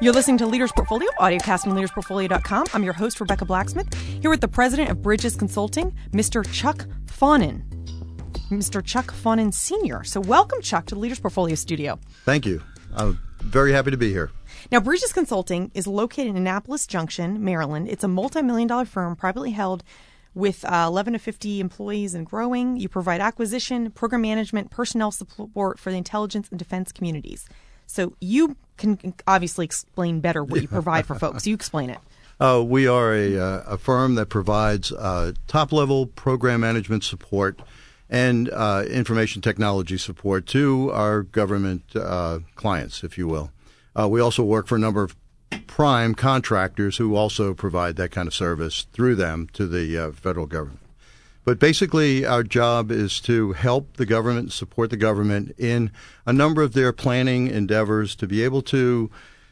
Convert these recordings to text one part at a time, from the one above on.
You're listening to Leaders Portfolio, audiocast on leadersportfolio.com. I'm your host, Rebecca Blacksmith, here with the president of Bridges Consulting, Mr. Chuck Faughnan. Mr. Chuck Faughnan Sr. So welcome, Chuck, to the Leaders Portfolio studio. Thank you. I'm very happy to be here. Now, Bridges Consulting is located in Annapolis Junction, Maryland. It's a multi-million-dollar firm, privately held, with 11 to 50 employees and growing. You provide acquisition, program management, personnel support for the intelligence and defense communities. So you can obviously explain better what you provide for folks. You explain it. We are a firm that provides top-level program management support and information technology support to our government clients, if you will. We also work for a number of prime contractors who also provide that kind of service through them to the federal government. But basically, our job is to help the government, support the government in a number of their planning endeavors to be able to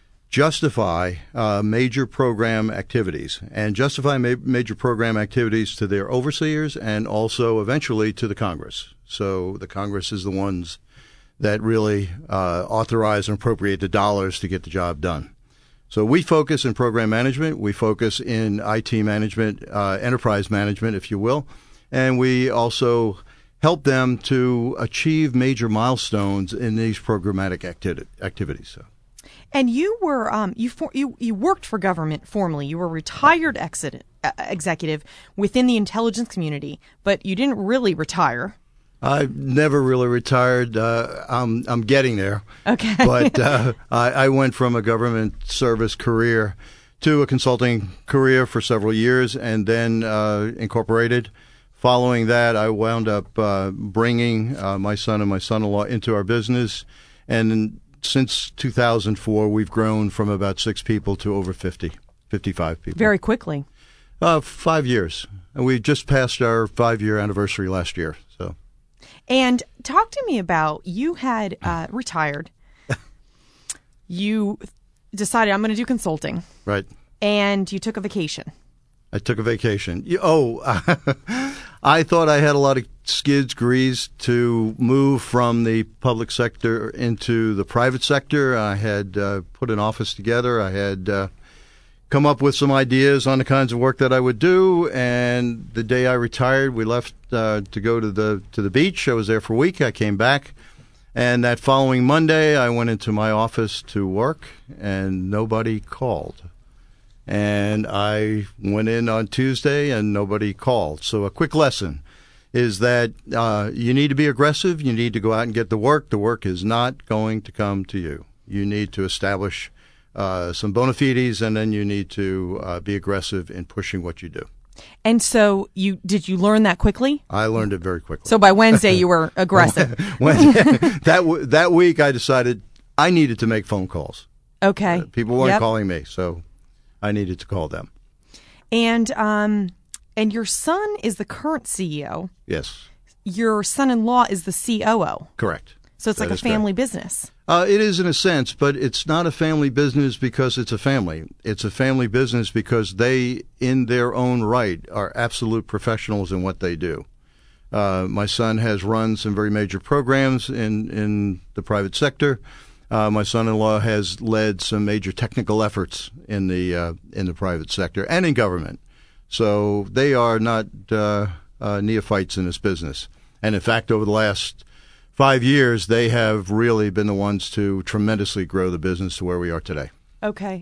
justify major program activities and justify major program activities to their overseers and also eventually to the Congress. So the Congress is the ones that really authorize and appropriate the dollars to get the job done. So we focus in program management. We focus in IT management, enterprise management, if you will. And we also help them to achieve major milestones in these programmatic activities. So. And you were you worked for government formally. You were a retired executive within the intelligence community, but you didn't really retire. I've never really retired. I'm getting there. Okay. But I went from a government service career to a consulting career for several years and then incorporated. Following that, I wound up bringing my son and my son-in-law into our business. And since 2004, we've grown from about 6 people to over 55 people. Very quickly. 5 years. And we just passed our 5-year anniversary last year. So. And talk to me about, you had retired. You decided, I'm going to do consulting. Right. And you took a vacation. I took a vacation. I thought I had a lot of skids greased to move from the public sector into the private sector. I had put an office together. I had come up with some ideas on the kinds of work that I would do. And the day I retired, we left to go to the beach. I was there for a week. I came back. And that following Monday, I went into my office to work, and nobody called. And I went in on Tuesday, and nobody called. So a quick lesson is that you need to be aggressive. You need to go out and get the work. The work is not going to come to you. You need to establish some bona fides, and then you need to be aggressive in pushing what you do. And so did you learn that quickly? I learned it very quickly. So by Wednesday, you were aggressive. That week, I decided I needed to make phone calls. Okay. People weren't calling me, so I needed to call them. And your son is the current CEO. Yes. Your son-in-law is the COO. Correct. So it's like a family business. It is in a sense, but it's not a family business because it's a family. It's a family business because they, in their own right, are absolute professionals in what they do. My son has run some very major programs in the private sector. My son-in-law has led some major technical efforts in the private sector and in government. So they are not neophytes in this business. And in fact, over the last 5 years, they have really been the ones to tremendously grow the business to where we are today. Okay.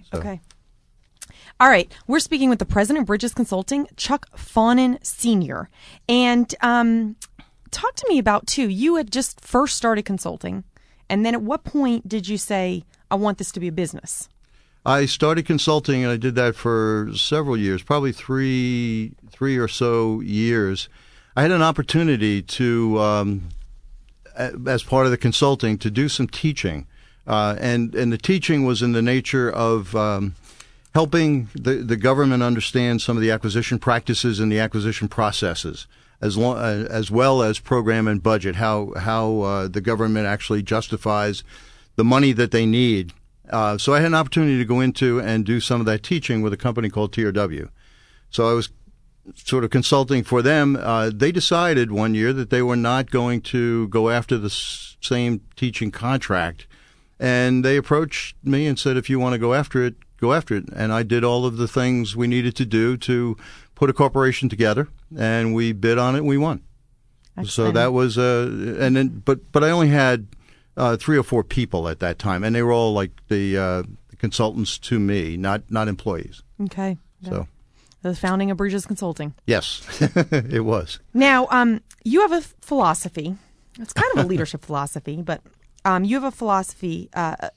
All right. We're speaking with the president of Bridges Consulting, Chuck Faughnan Sr. And talk to me about, too, you had just first started consulting. And then at what point did you say, I want this to be a business? I started consulting, and I did that for several years, probably three or so years. I had an opportunity to, as part of the consulting, to do some teaching. And the teaching was in the nature of helping the government understand some of the acquisition practices and the acquisition processes, as well as program and budget, how the government actually justifies the money that they need. So I had an opportunity to go into and do some of that teaching with a company called TRW. So I was sort of consulting for them. They decided one year that they were not going to go after the same teaching contract And they approached me and said, if you want to go after it, go after it. And I did all of the things we needed to do to put a corporation together, and we bid on it and we won. Excellent. So that was, but I only had 3 or 4 people at that time, and they were all like the consultants to me, not employees. Okay. So the founding of Bridges Consulting. Yes, it was. Now, you have a philosophy. It's kind of a leadership philosophy, but you have a philosophy,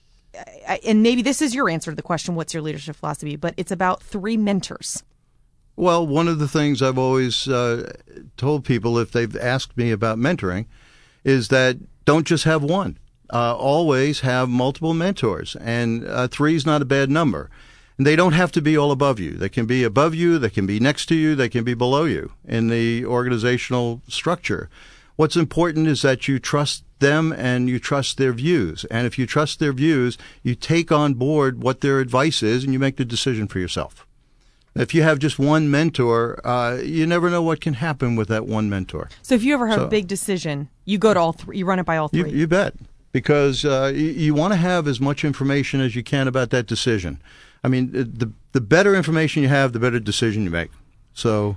and maybe this is your answer to the question, what's your leadership philosophy? But it's about 3 mentors. Well, one of the things I've always told people if they've asked me about mentoring is that don't just have one. Always have multiple mentors, and 3 is not a bad number. And they don't have to be all above you. They can be above you, they can be next to you, they can be below you in the organizational structure. What's important is that you trust them and you trust their views. And if you trust their views, you take on board what their advice is and you make the decision for yourself. If you have just one mentor, you never know what can happen with that one mentor. So if you ever have a big decision, you go to all 3, you run it by all 3. You bet. Because you want to have as much information as you can about that decision. I mean, the better information you have, the better decision you make. So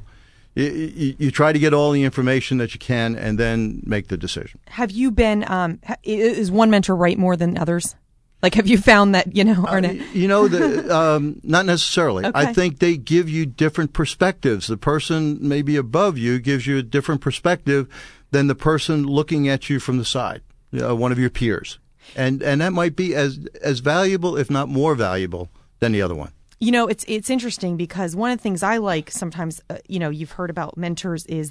you try to get all the information that you can and then make the decision. Have you been, is one mentor right more than others? Like, have you found that, or not? Not necessarily. Okay. I think they give you different perspectives. The person maybe above you gives you a different perspective than the person looking at you from the side, one of your peers. And that might be as valuable, if not more valuable, than the other one. It's interesting because one of the things I like sometimes, you've heard about mentors is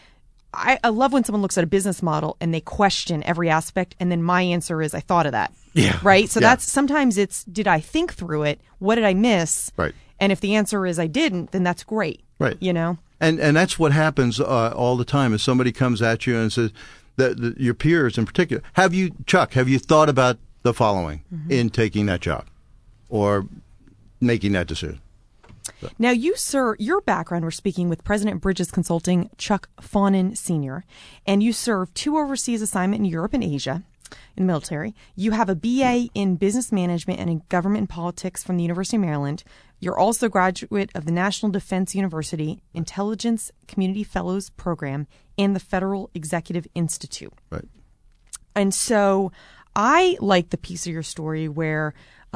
I love when someone looks at a business model and they question every aspect, and then my answer is, I thought of that. Yeah. Right? So that's sometimes it's, did I think through it? What did I miss? Right. And if the answer is I didn't, then that's great. Right. And that's what happens all the time is somebody comes at you and says, that your peers in particular, Chuck, have you thought about the following in taking that job or making that decision? So. Now, you, sir, your background, we're speaking with President of Bridges Consulting, Chuck Faughnan Sr., and you served 2 overseas assignments in Europe and Asia in the military. You have a BA in Business Management and in Government and Politics from the University of Maryland. You're also a graduate of the National Defense University Intelligence Community Fellows Program and the Federal Executive Institute. Right. And so I like the piece of your story where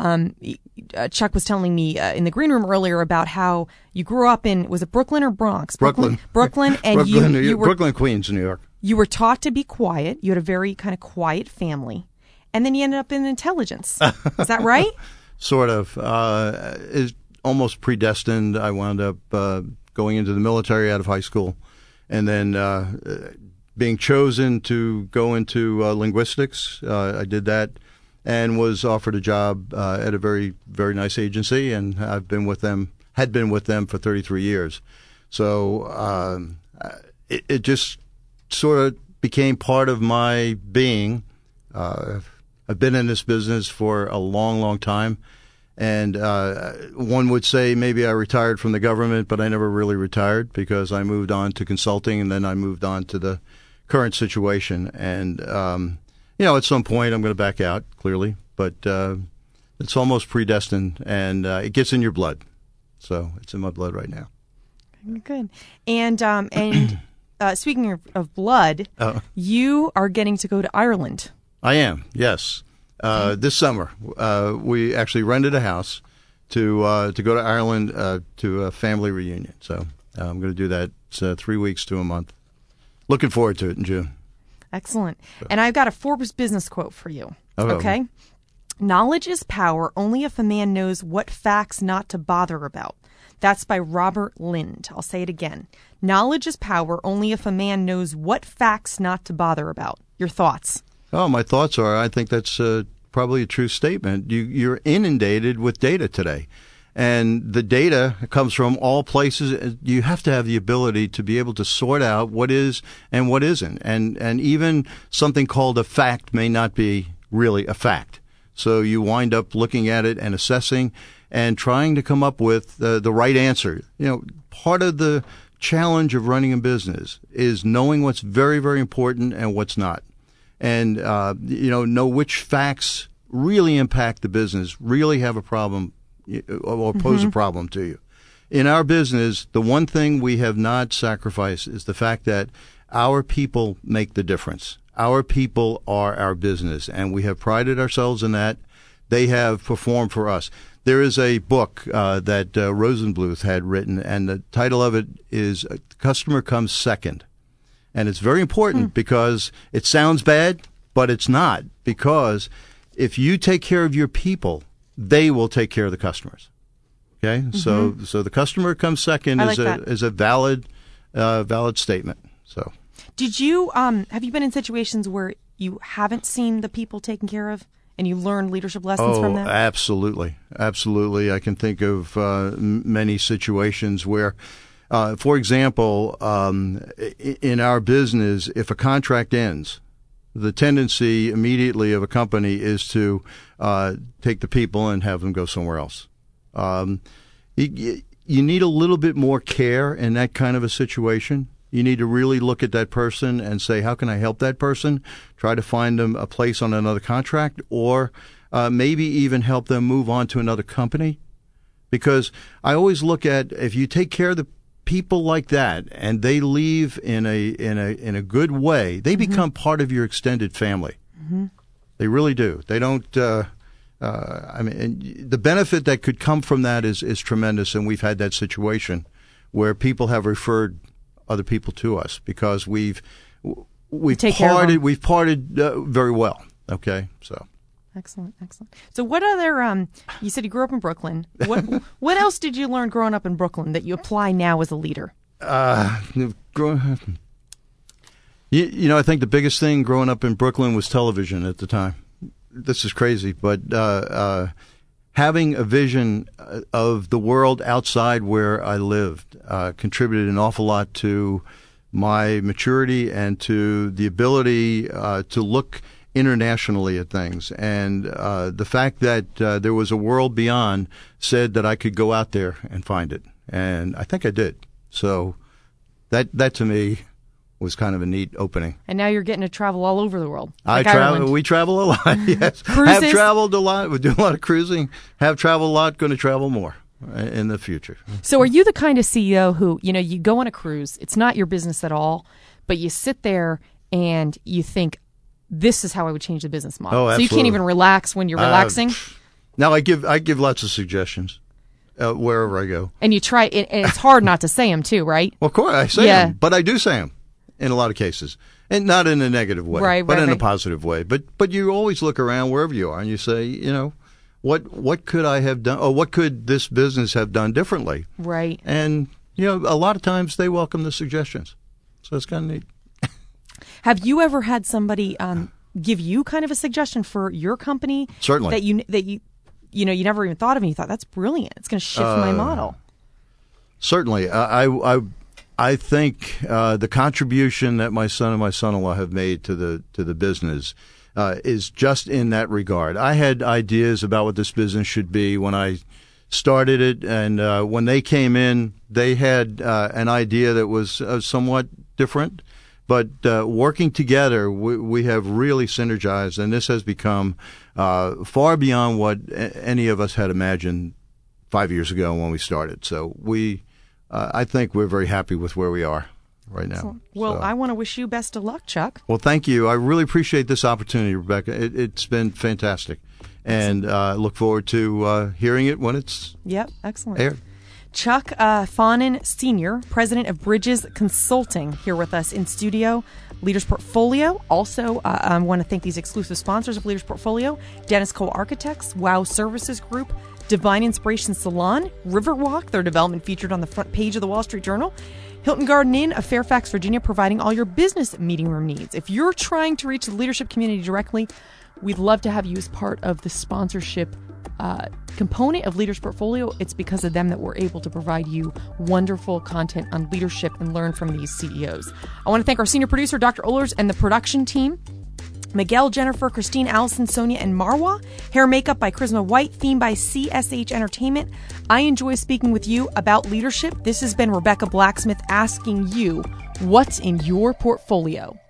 Chuck was telling me in the green room earlier about how you grew up in, was it Brooklyn or Bronx? Brooklyn. And Brooklyn, you were, Brooklyn, Queens, New York. You were taught to be quiet. You had a very kind of quiet family. And then you ended up in intelligence. Is that right? Sort of. It's almost predestined. I wound up going into the military out of high school and then being chosen to go into linguistics. I did that. And was offered a job at a very, very nice agency, and had been with them for 33 years. So it just sort of became part of my being. I've been in this business for a long, long time, and one would say maybe I retired from the government, but I never really retired because I moved on to consulting, and then I moved on to the current situation. And at some point I'm going to back out, clearly, but it's almost predestined, and it gets in your blood. So it's in my blood right now. Good. And speaking of blood, you are getting to go to Ireland. I am, yes. This summer, we actually rented a house to go to Ireland to a family reunion. So I'm going to do that. It's 3 weeks to a month. Looking forward to it in June. Excellent. And I've got a Forbes business quote for you. Okay? Knowledge is power only if a man knows what facts not to bother about. That's by Robert Lind. I'll say it again. Knowledge is power only if a man knows what facts not to bother about. Your thoughts? Oh, my thoughts are, I think that's probably a true statement. You're inundated with data today. And the data comes from all places. You have to have the ability to be able to sort out what is and what isn't. And even something called a fact may not be really a fact. So you wind up looking at it and assessing and trying to come up with the right answer. Part of the challenge of running a business is knowing what's very, very important and what's not. And, know which facts really impact the business, really have a problem or pose a problem to you. In our business, the one thing we have not sacrificed is the fact that our people make the difference. Our people are our business, and we have prided ourselves in that. They have performed for us. There is a book that Rosenbluth had written, and the title of it is Customer Comes Second. And it's very important because it sounds bad, but it's not. Because if you take care of your people, they will take care of the customers. Okay? So the customer comes second is a valid statement. So, did you have you been in situations where you haven't seen the people taken care of and you learned leadership lessons from them? Absolutely. I can think of many situations where, for example, in our business, if a contract ends, the tendency immediately of a company is to take the people and have them go somewhere else. You need a little bit more care in that kind of a situation. You need to really look at that person and say, how can I help that person? Try to find them a place on another contract, or maybe even help them move on to another company. Because I always look at, if you take care of the people like that and they leave in a good way, they become part of your extended family. They really do. They don't. And the benefit that could come from that is tremendous, and we've had that situation where people have referred other people to us because we've parted very well. Okay, so excellent. So what other? You said you grew up in Brooklyn. What else did you learn growing up in Brooklyn that you apply now as a leader? You know, I think the biggest thing growing up in Brooklyn was television at the time. This is crazy, but having a vision of the world outside where I lived contributed an awful lot to my maturity and to the ability to look internationally at things. And the fact that there was a world beyond said that I could go out there and find it. And I think I did. So that to me was kind of a neat opening. And now you're getting to travel all over the world. We travel a lot, yes. Cruises? Have traveled a lot. We do a lot of cruising. Have traveled a lot. Going to travel more in the future. So are you the kind of CEO who, you go on a cruise, it's not your business at all, but you sit there and you think, this is how I would change the business model. Oh, absolutely. So you can't even relax when you're relaxing? No, I give lots of suggestions. Wherever I go. And you try, and it's hard not to say them too, right? Well, of course, I say them, but I do say them in a lot of cases. And not in a negative way, but in a positive way. But you always look around wherever you are and you say, what could I have done, or what could this business have done differently? Right. And, a lot of times they welcome the suggestions. So it's kind of neat. Have you ever had somebody give you kind of a suggestion for your company? Certainly. That you never even thought of, and you thought, that's brilliant. It's going to shift my model. Certainly. I think the contribution that my son and my son-in-law have made to the business is just in that regard. I had ideas about what this business should be when I started it, and when they came in, they had an idea that was somewhat different. But working together, we have really synergized, and this has become far beyond what any of us had imagined 5 years ago when we started. So I think we're very happy with where we are right now. Excellent. Well, I want to wish you best of luck, Chuck. Well, thank you. I really appreciate this opportunity, Rebecca. It's been fantastic, and look forward to hearing it when it's excellent. aired. Chuck Fahnen, Sr., President of Bridges Consulting, here with us in studio. Leaders Portfolio. Also, I want to thank these exclusive sponsors of Leaders Portfolio: Dennis Cole Architects, WOW Services Group, Divine Inspiration Salon, Riverwalk, their development featured on the front page of the Wall Street Journal, Hilton Garden Inn of Fairfax, Virginia, providing all your business meeting room needs. If you're trying to reach the leadership community directly, we'd love to have you as part of the sponsorship component of Leaders Portfolio. It's because of them that we're able to provide you wonderful content on leadership and learn from these CEOs. I want to thank our senior producer, Dr. Ohlers, and the production team. Miguel, Jennifer, Christine, Allison, Sonia, and Marwa. Hair and makeup by Charisma White. Theme by CSH Entertainment. I enjoy speaking with you about leadership. This has been Rebecca Blacksmith asking you, what's in your portfolio?